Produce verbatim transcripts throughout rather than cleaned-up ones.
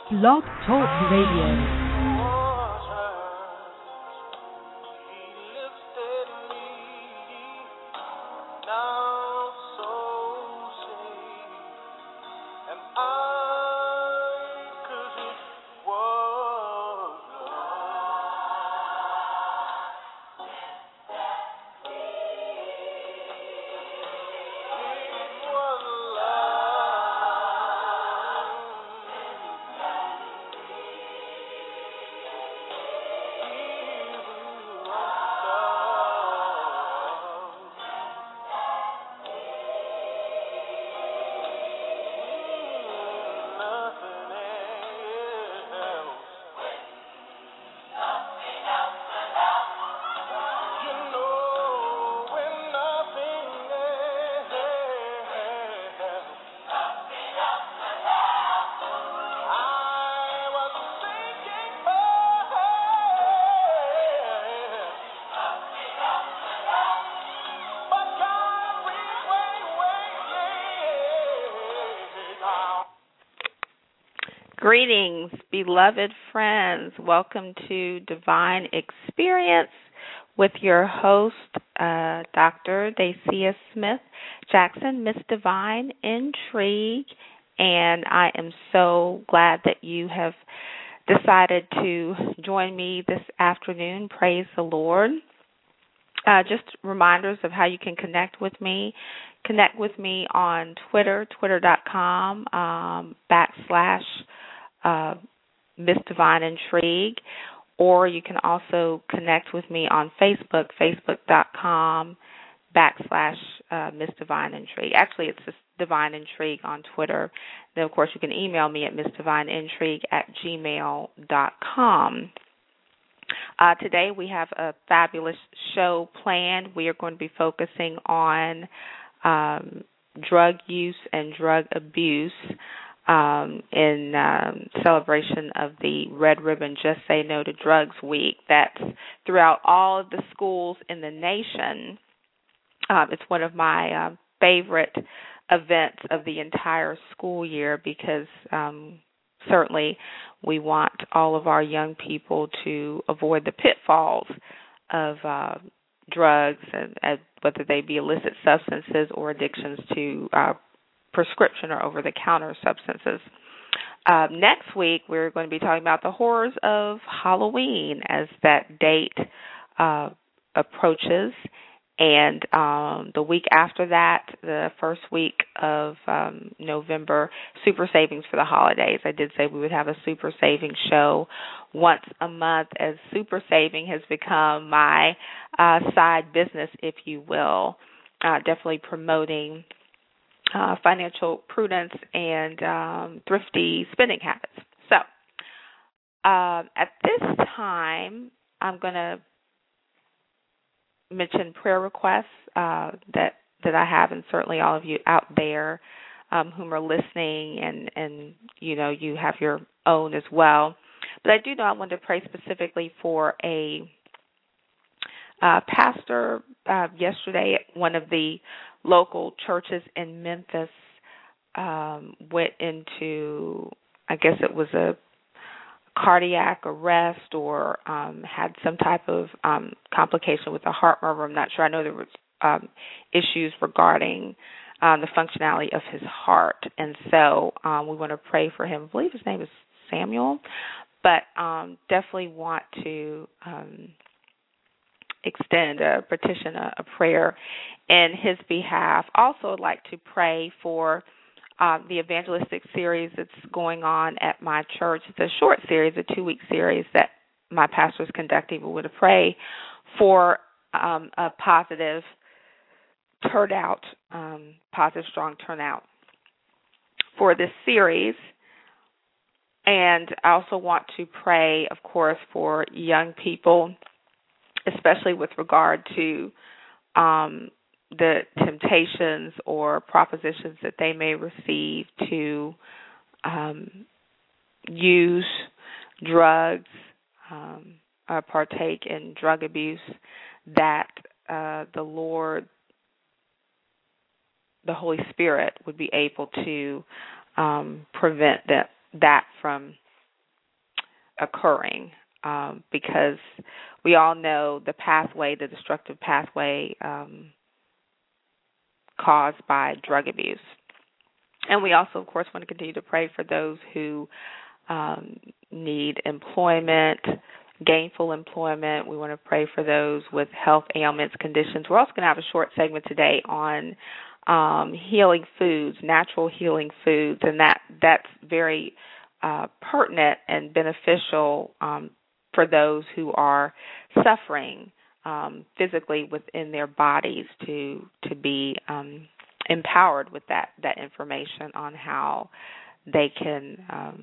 Blog Talk Radio. Greetings, beloved friends. Welcome to Divine Experience with your host, uh, Doctor Dacia Smith Jackson, Miss Divine Intrigue. And I am so glad that you have decided to join me this afternoon. Praise the Lord. Uh, just reminders of how you can connect with me. Connect with me on Twitter, twitter.com um, backslash Uh, Miss Divine Intrigue, or you can also connect with me on Facebook, facebook.com backslash uh, Miss Divine Intrigue. Actually, it's just Divine Intrigue on Twitter. Then, of course, you can email me at missdivineintrigue at gmail dot com. Uh, today, we have a fabulous show planned. We are going to be focusing on um, drug use and drug abuse. Um, in um, celebration of the Red Ribbon Just Say No to Drugs Week. That's throughout all of the schools in the nation. Um, it's one of my uh, favorite events of the entire school year because um, certainly we want all of our young people to avoid the pitfalls of uh, drugs, and, and whether they be illicit substances or addictions to uh, prescription or over-the-counter substances. Uh, next week, we're going to be talking about the horrors of Halloween as that date uh, approaches. And um, the week after that, the first week of um, November, super savings for the holidays. I did say we would have a super saving show once a month, as super saving has become my uh, side business, if you will, uh, definitely promoting Uh, financial prudence and um, thrifty spending habits. So, uh, at this time, I'm going to mention prayer requests uh, that that I have, and certainly all of you out there um, whom are listening, and and you know you have your own as well. But I do know I wanted to pray specifically for a uh, pastor uh, yesterday at one of the local churches in Memphis. Um, went into, I guess it was a cardiac arrest, or um, had some type of um, complication with the heart murmur. I'm not sure. I know there was um, issues regarding um, the functionality of his heart, and so um, we want to pray for him. I believe his name is Samuel, but um, definitely want to um, extend a petition, a, a prayer in his behalf. Also, I'd like to pray for Uh, the evangelistic series that's going on at my church. It's a short series, a two-week series that my pastor is conducting. We would pray for um, a positive turnout, um, positive, strong turnout for this series. And I also want to pray, of course, for young people, especially with regard to um, the temptations or propositions that they may receive to um, use drugs, um, or partake in drug abuse, that uh, the Lord, the Holy Spirit, would be able to um, prevent that, that from occurring, um, because we all know the pathway, the destructive pathway um, caused by drug abuse. And we also, of course, want to continue to pray for those who um, need employment, gainful employment. We want to pray for those with health ailments, conditions. We're also going to have a short segment today on um, healing foods, natural healing foods, and that that's very uh, pertinent and beneficial um, for those who are suffering um, physically within their bodies to to be um, empowered with that that information on how they can um,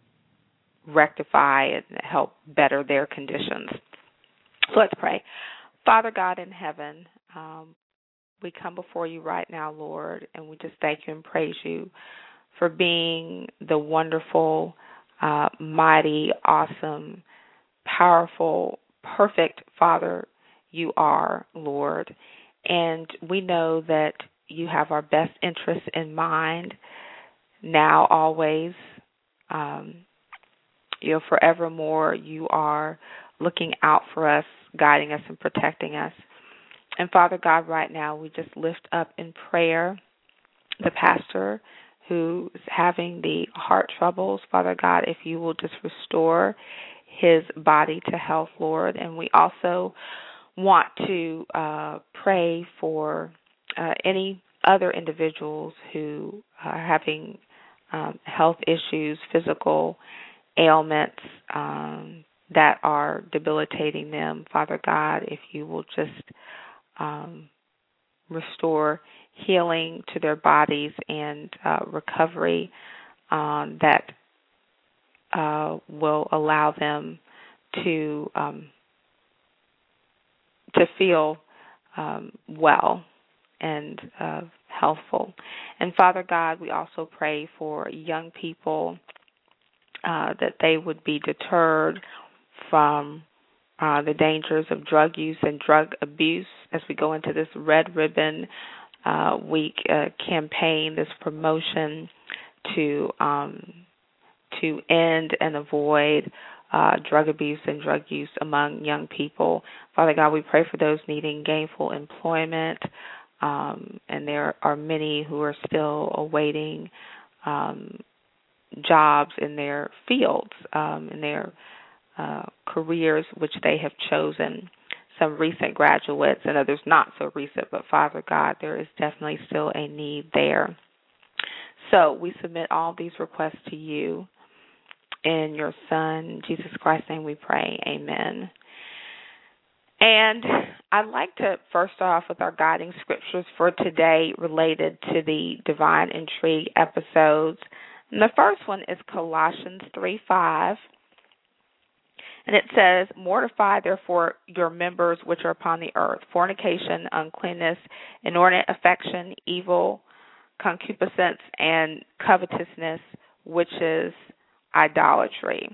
rectify and help better their conditions. So let's pray. Father God in heaven, um, we come before you right now, Lord, and we just thank you and praise you for being the wonderful, uh, mighty, awesome, powerful, perfect Father you are, Lord. And we know that you have our best interests in mind now, always. Um, you know, forevermore, you are looking out for us, guiding us and protecting us. And Father God, right now, we just lift up in prayer the pastor who is having the heart troubles. Father God, if you will just restore his body to health, Lord. And we also want to uh, pray for uh, any other individuals who are having um, health issues, physical ailments um, that are debilitating them. Father God, if you will just um, restore healing to their bodies and uh, recovery um, that uh, will allow them to um, to feel um, well and uh, healthful. And Father God, we also pray for young people uh, that they would be deterred from uh, the dangers of drug use and drug abuse as we go into this Red Ribbon uh, Week uh, campaign, this promotion to um, to end and avoid uh, drug abuse and drug use among young people. Father God, we pray for those needing gainful employment, um, and there are many who are still awaiting um, jobs in their fields, um, in their uh, careers which they have chosen. Some recent graduates and others not so recent, but Father God, there is definitely still a need there. So we submit all these requests to you. In your Son, Jesus Christ's name we pray. Amen. And I'd like to first start off with our guiding scriptures for today related to the Divine Intrigue episodes. And the first one is Colossians three five. And it says, mortify, therefore, your members which are upon the earth, fornication, uncleanness, inordinate affection, evil, concupiscence, and covetousness, which is idolatry.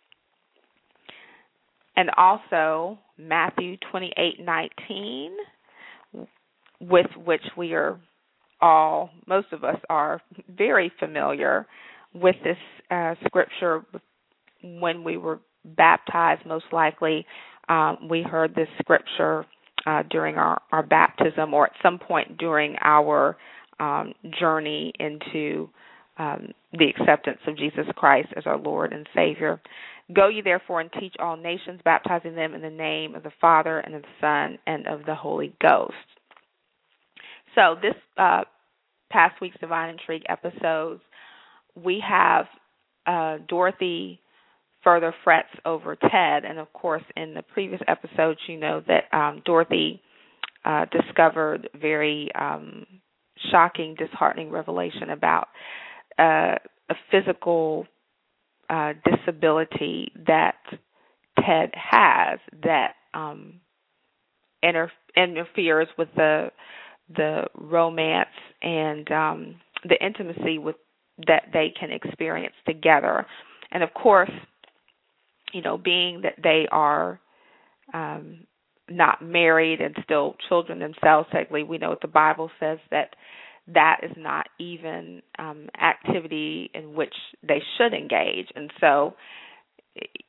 And also Matthew twenty-eight nineteen, with which we are all, most of us are very familiar with this uh, scripture. When we were baptized, most likely um, we heard this scripture uh, during our, our baptism or at some point during our um, journey into um, the acceptance of Jesus Christ as our Lord and Savior. Go ye therefore and teach all nations, baptizing them in the name of the Father and of the Son and of the Holy Ghost. So this uh, past week's Divine Intrigue episodes, we have uh, Dorothy further frets over Ted. And, of course, in the previous episodes, you know that um, Dorothy uh, discovered very um, shocking, disheartening revelation about uh, a physical uh, disability that Ted has that um, inter- interferes with the the romance and um, the intimacy with that they can experience together. And, of course, you know, being that they are um, not married and still children themselves, technically, we know what the Bible says that that is not even um, activity in which they should engage. And so,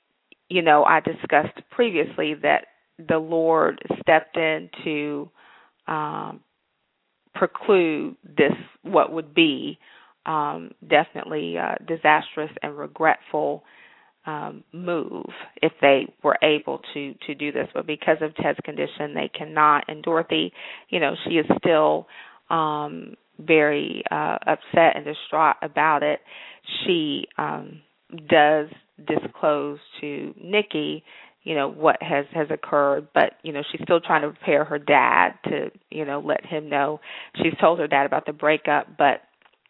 you know, I discussed previously that the Lord stepped in to um, preclude this, what would be um, definitely uh, disastrous and regretful um, move if they were able to, to do this. But because of Ted's condition, they cannot. And Dorothy, you know, she is still um, very uh, upset and distraught about it. She um, does disclose to Nikki, you know, what has, has occurred, but, you know, she's still trying to prepare her dad to, you know, let him know. She's told her dad about the breakup, but,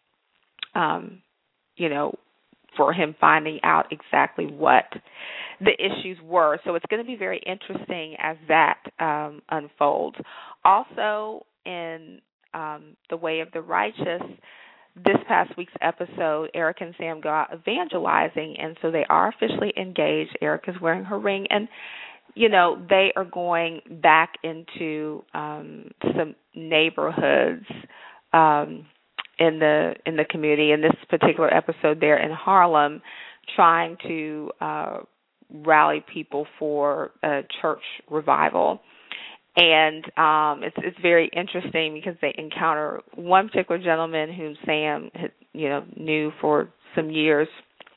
um, you know, for him finding out exactly what the issues were. So it's going to be very interesting as that um, unfolds. Also, in um, The Way of the Righteous, this past week's episode, Eric and Sam go out evangelizing, and so they are officially engaged. Erica's wearing her ring, and, you know, they are going back into um, some neighborhoods um, in the in the community. In this particular episode, they're in Harlem, trying to uh, rally people for a church revival. And um, it's it's very interesting because they encounter one particular gentleman whom Sam had, you know, knew for some years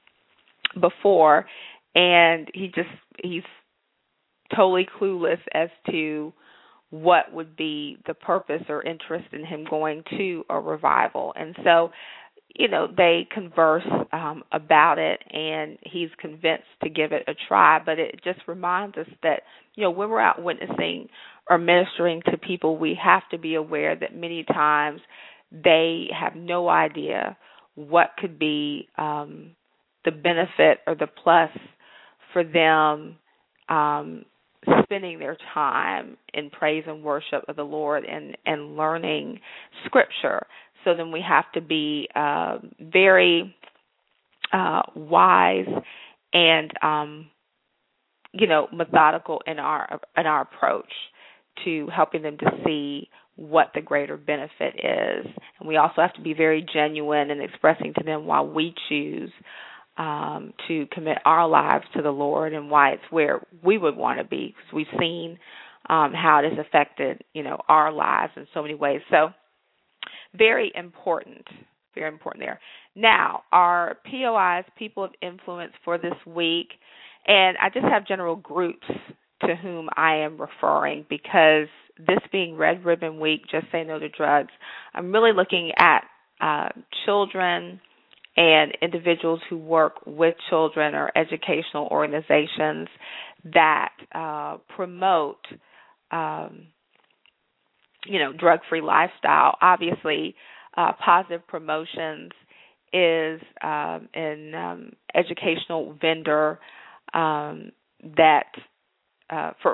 before, and he just he's totally clueless as to what would be the purpose or interest in him going to a revival. And so, you know, they converse um, about it, and he's convinced to give it a try. But it just reminds us that, you know, when we're out witnessing or ministering to people, we have to be aware that many times they have no idea what could be um, the benefit or the plus for them um, spending their time in praise and worship of the Lord and, and learning Scripture. So then we have to be uh, very uh, wise and, um, you know, methodical in our in our approach to helping them to see what the greater benefit is. And we also have to be very genuine in expressing to them why we choose um, to commit our lives to the Lord and why it's where we would want to be, because we've seen um, how it has affected, you know, our lives in so many ways. So very important, very important there. Now, our P O Is, People of Influence, for this week, and I just have general groups to whom I am referring because this being Red Ribbon Week, Just Say No to Drugs, I'm really looking at uh, children and individuals who work with children or educational organizations that uh, promote um, you know, drug-free lifestyle. Obviously, uh, Positive Promotions is um, an um, educational vendor um, that uh, for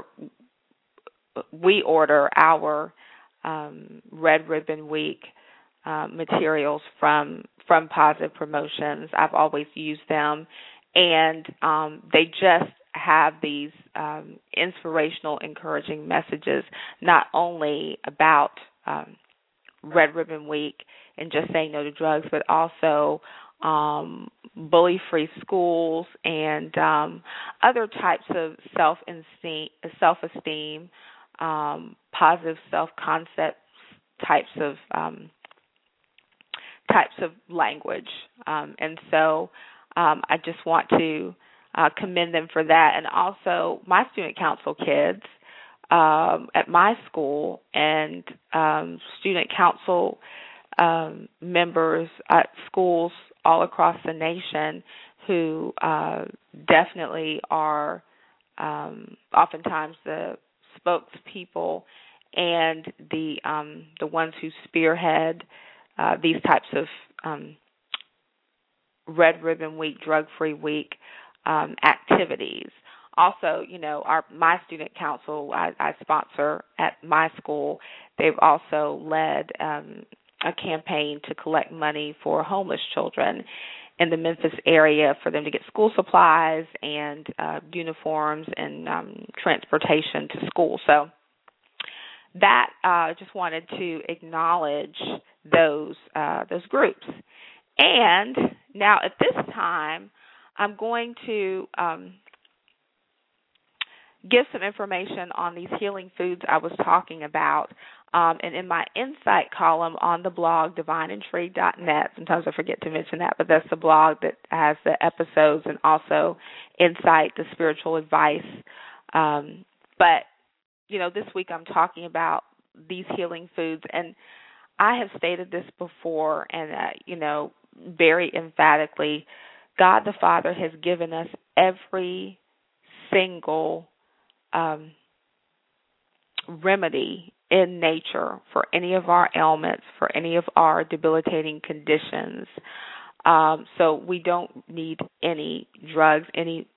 we order our um, Red Ribbon Week uh, materials from from Positive Promotions. I've always used them, and um, they just have these um, inspirational, encouraging messages, not only about um, Red Ribbon Week and just saying no to drugs, but also um, bully-free schools and um, other types of self-esteem, self-esteem um, positive self-concept types of um, types of language. Um, and so um, I just want to Uh, commend them for that. And also my student council kids um, at my school and um, student council um, members at schools all across the nation who uh, definitely are um, oftentimes the spokespeople and the um, the ones who spearhead uh, these types of um, Red Ribbon Week, Drug-Free Week Um, activities. Also, you know, our my student council I, I sponsor at my school. They've also led um, a campaign to collect money for homeless children in the Memphis area for them to get school supplies and uh, uniforms and um, transportation to school. So that I uh, just wanted to acknowledge those uh, those groups. And now at this time, I'm going to um, give some information on these healing foods I was talking about. Um, and in my insight column on the blog, divine intrigue dot net, sometimes I forget to mention that, but that's the blog that has the episodes and also insight, the spiritual advice. Um, but, you know, this week I'm talking about these healing foods. And I have stated this before and, uh, you know, very emphatically, God the Father has given us every single um, remedy in nature for any of our ailments, for any of our debilitating conditions. Um, so we don't need any drugs, any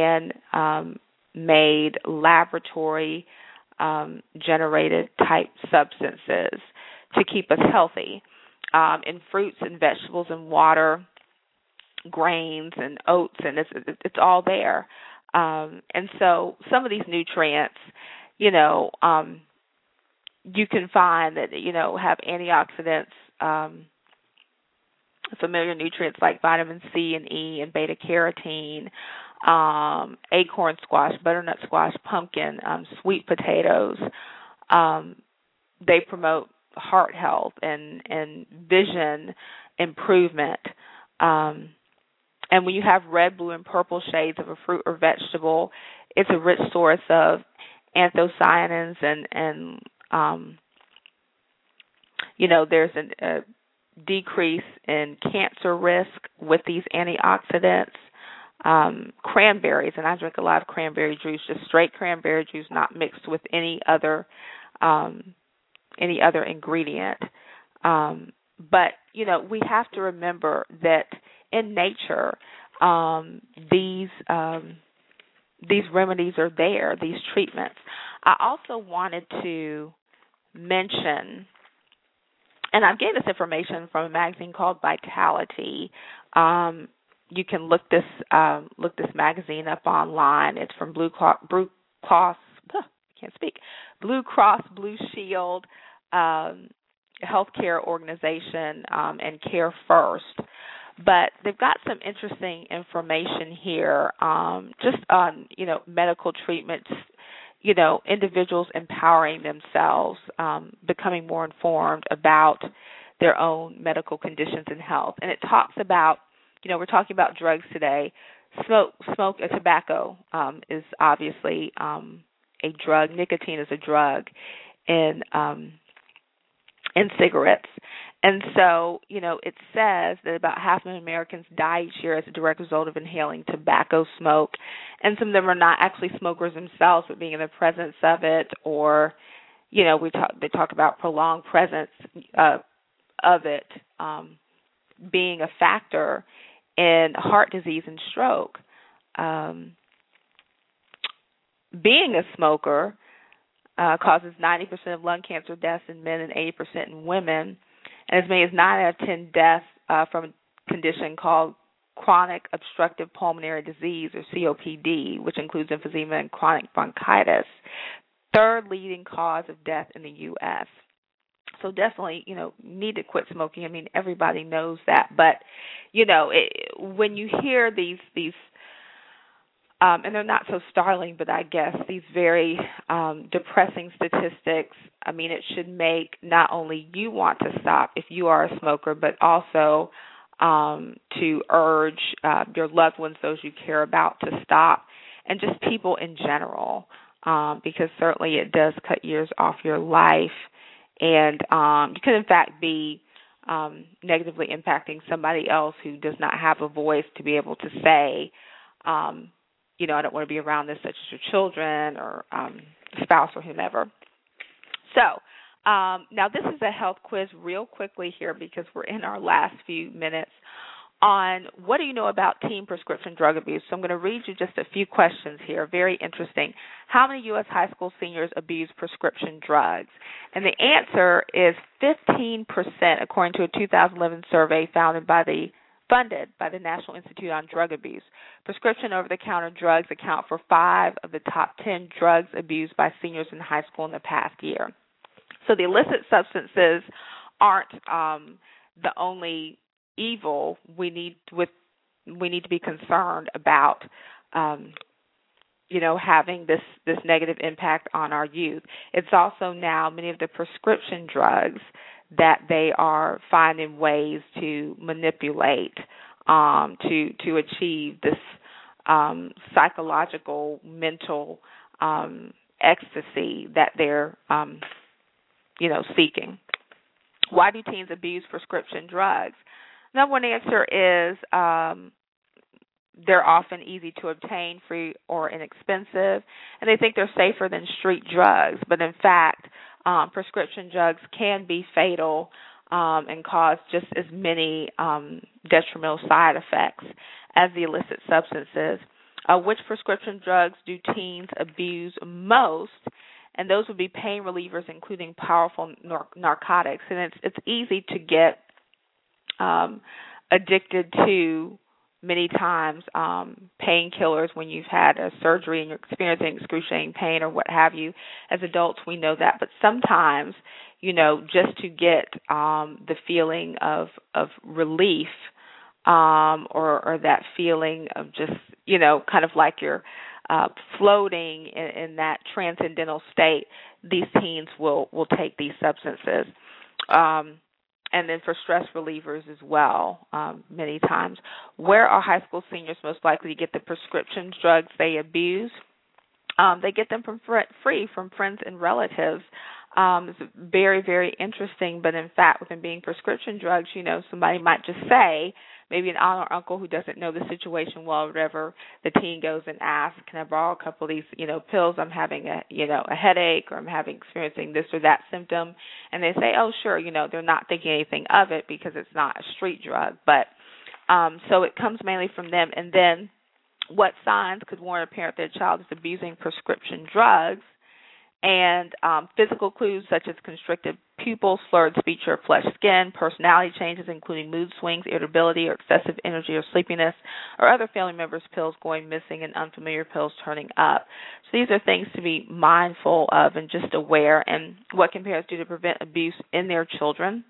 man-made, laboratory um, generated type substances to keep us healthy. Um, in fruits and vegetables and water, grains and oats, and it's it's all there. Um, and so some of these nutrients, you know, um, you can find that, you know, have antioxidants, um, familiar nutrients like vitamin C and E and beta carotene, um, acorn squash, butternut squash, pumpkin, um, sweet potatoes. Um, they promote heart health and, and vision improvement. Um, and when you have red, blue, and purple shades of a fruit or vegetable, it's a rich source of anthocyanins and, and um, you know, there's an, a decrease in cancer risk with these antioxidants. Um, cranberries, and I drink a lot of cranberry juice, just straight cranberry juice, not mixed with any other um, any other ingredient. Um, but, you know, we have to remember that in nature, um, these um, these remedies are there, these treatments. I also wanted to mention, and I've gained this information from a magazine called Vitality. Um, you can look this um, look this magazine up online. It's from Blue Cross, Blue Cross I can't speak, Blue Cross Blue Shield um, healthcare organization um, and Care First. But they've got some interesting information here, um, just on, you know, medical treatments, you know, individuals empowering themselves, um, becoming more informed about their own medical conditions and health. And it talks about, you know, we're talking about drugs today. Smoke, smoke, uh, tobacco um, is obviously um, a drug. Nicotine is a drug in um, in cigarettes. And so, you know, it says that about half of Americans die each year as a direct result of inhaling tobacco smoke. And some of them are not actually smokers themselves, but being in the presence of it, or, you know, we talk, they talk about prolonged presence uh, of it um, being a factor in heart disease and stroke. Um, being a smoker uh, causes ninety percent of lung cancer deaths in men and eighty percent in women. And as many as nine out of ten deaths uh, from a condition called chronic obstructive pulmonary disease, or C O P D, which includes emphysema and chronic bronchitis, third leading cause of death in the U S So definitely, you know, need to quit smoking. I mean, everybody knows that. But, you know, it, when you hear these these Um, and they're not so startling, but I guess these very um, depressing statistics, I mean, it should make not only you want to stop if you are a smoker, but also um, to urge uh, your loved ones, those you care about, to stop, and just people in general, um, because certainly it does cut years off your life, and um, you could, in fact, be um, negatively impacting somebody else who does not have a voice to be able to say, um, you know, I don't want to be around this, such as your children or um, spouse or whomever. So um, now this is a health quiz real quickly here, because we're in our last few minutes, on what do you know about teen prescription drug abuse. So I'm going to read you just a few questions here, very interesting. How many U S high school seniors abuse prescription drugs? And the answer is fifteen percent, according to a two thousand eleven survey founded by the funded by the National Institute on Drug Abuse. Prescription over-the-counter drugs account for five of the top ten drugs abused by seniors in high school in the past year. So the illicit substances aren't um, the only evil we need with we need to be concerned about um, you know, having this, this negative impact on our youth. It's also now many of the prescription drugs that they are finding ways to manipulate um, to to achieve this um, psychological, mental um, ecstasy that they're, um, you know, seeking. Why do teens abuse prescription drugs? Number one answer is um, they're often easy to obtain, free or inexpensive, and they think they're safer than street drugs. But in fact, um, prescription drugs can be fatal um, and cause just as many um, detrimental side effects as the illicit substances. Uh, which prescription drugs do teens abuse most? And those would be pain relievers, including powerful nar- narcotics. And it's it's easy to get um, addicted to many times um, painkillers when you've had a surgery and you're experiencing excruciating pain or what have you. As adults, we know that. But sometimes, you know, just to get um, the feeling of of relief um, or, or that feeling of just, you know, kind of like you're Uh, floating in, in that transcendental state, these teens will, will take these substances. Um, and then for stress relievers as well, um, many times. Where are high school seniors most likely to get the prescription drugs they abuse? Um, they get them from fr- free from friends and relatives. Um, it's very, very interesting, but in fact, with them being prescription drugs, you know, somebody might just say, maybe an aunt or uncle who doesn't know the situation well or whatever, the teen goes and asks, can I borrow a couple of these, you know, pills? I'm having a, you know, a headache, or I'm having experiencing this or that symptom. And they say, oh, sure, you know, they're not thinking anything of it because it's not a street drug. But um, so it comes mainly from them. And then what signs could warn a parent that a child is abusing prescription drugs? And um, physical clues such as constricted pupils, slurred speech or flushed skin, personality changes including mood swings, irritability or excessive energy or sleepiness, or other family members' pills going missing and unfamiliar pills turning up. So these are things to be mindful of and just aware. And what can parents do to prevent abuse in their children?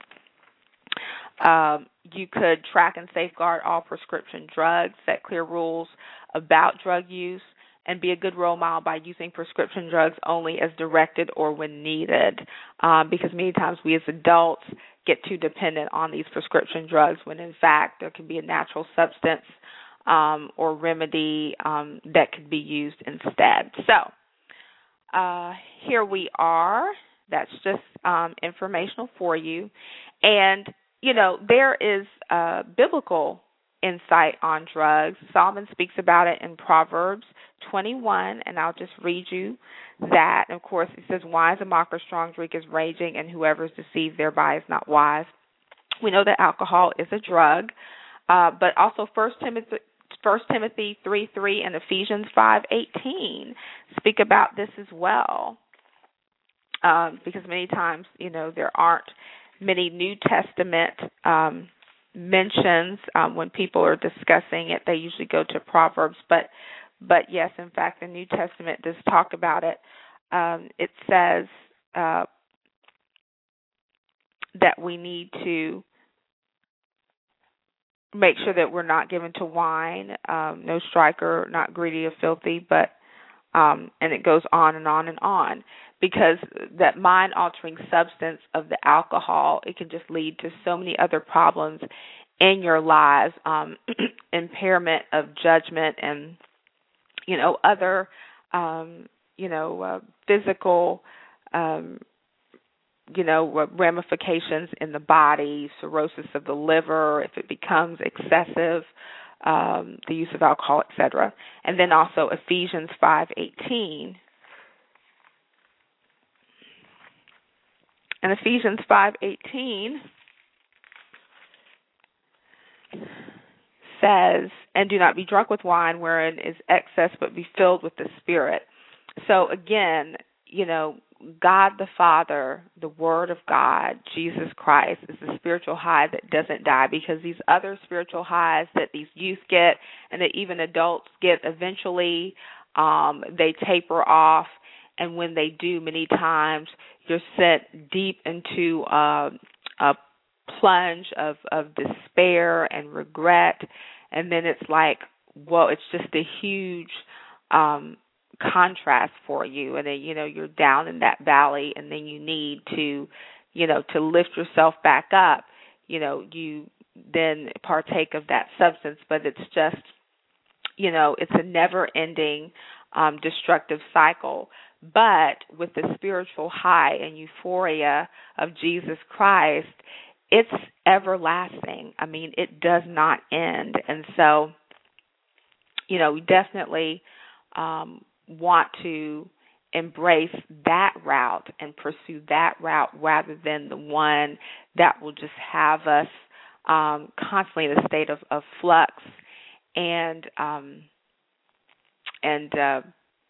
Um, you could track and safeguard all prescription drugs, set clear rules about drug use, and be a good role model by using prescription drugs only as directed or when needed, um, because many times we as adults get too dependent on these prescription drugs when, in fact, there can be a natural substance um, or remedy um, that could be used instead. So uh, here we are. That's just um, informational for you. And, you know, there is uh, biblical insight on drugs. Solomon speaks about it in Proverbs twenty-one, and I'll just read you that. And of course, it says, wine is a mocker, strong drink is raging, and whoever is deceived thereby is not wise. We know that alcohol is a drug, uh, but also First Timothy, First Timothy three three and Ephesians five eighteen speak about this as well, um, because many times, you know, there aren't many New Testament um mentions um, when people are discussing it. They usually go to Proverbs, but but yes, in fact, the New Testament does talk about it. Um, it says uh, that we need to make sure that we're not given to wine, um, no striker, not greedy or filthy, but um, and it goes on and on and on, because that mind-altering substance of the alcohol, it can just lead to so many other problems in your lives, um, impairment of judgment and, you know, other, um, you know, uh, physical, um, you know, ramifications in the body, cirrhosis of the liver, if it becomes excessive, um, the use of alcohol, et cetera. And then also Ephesians five eighteen. And Ephesians five eighteen says, and do not be drunk with wine wherein is excess, but be filled with the Spirit. So again, you know, God the Father, the Word of God, Jesus Christ, is the spiritual high that doesn't die, because these other spiritual highs that these youth get and that even adults get eventually, um, they taper off. And when they do, many times you're sent deep into uh, a plunge of, of despair and regret. And then it's like, well, it's just a huge um, contrast for you, and then, you know, you're down in that valley, and then you need to, you know, to lift yourself back up, you know, you then partake of that substance. But it's just, you know, it's a never-ending um, destructive cycle. But with the spiritual high and euphoria of Jesus Christ, it's everlasting. I mean, it does not end. And so, you know, we definitely um, want to embrace that route and pursue that route rather than the one that will just have us um, constantly in a state of, of flux and um, and uh,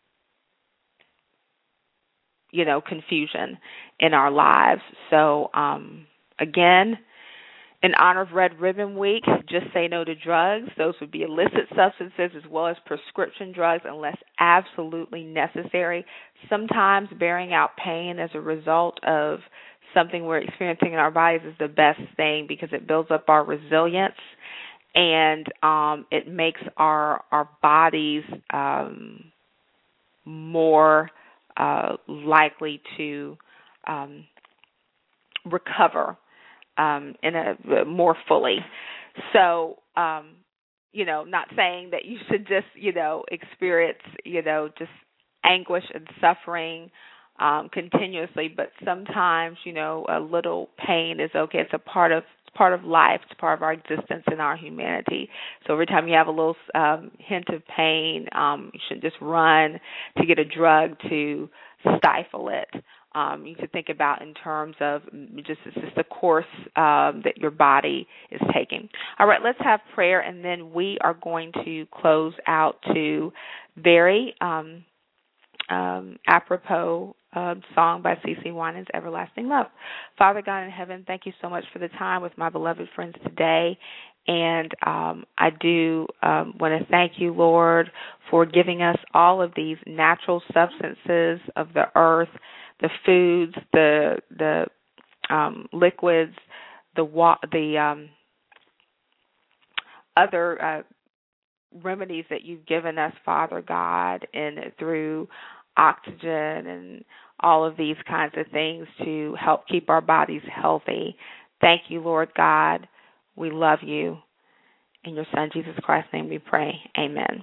you know, confusion in our lives. So um, again, in honor of Red Ribbon Week, just say no to drugs. Those would be illicit substances as well as prescription drugs unless absolutely necessary. Sometimes bearing out pain as a result of something we're experiencing in our bodies is the best thing because it builds up our resilience and um, it makes our our bodies um, more uh, likely to um, recover um, in a more fully. So, um, you know, not saying that you should just, you know, experience, you know, just anguish and suffering um, continuously, but sometimes, you know, a little pain is okay. It's a part of it's part of life. It's part of our existence and our humanity. So every time you have a little um, hint of pain, um, you shouldn't just run to get a drug to stifle it. Um, you should think about in terms of just it's just the course um, that your body is taking. All right, let's have prayer, and then we are going to close out to very um, um, apropos um, song by C C Winans, Everlasting Love. Father God in heaven, thank you so much for the time with my beloved friends today. And um, I do um, want to thank you, Lord, for giving us all of these natural substances of the earth, the foods, the the um, liquids, the wa- the um, other uh, remedies that you've given us, Father God, and through oxygen and all of these kinds of things to help keep our bodies healthy. Thank you, Lord God. We love you. In your Son, Jesus Christ's name we pray. Amen.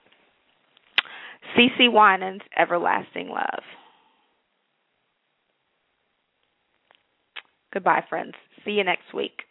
C C Winans, Everlasting Love. Goodbye, friends. See you next week.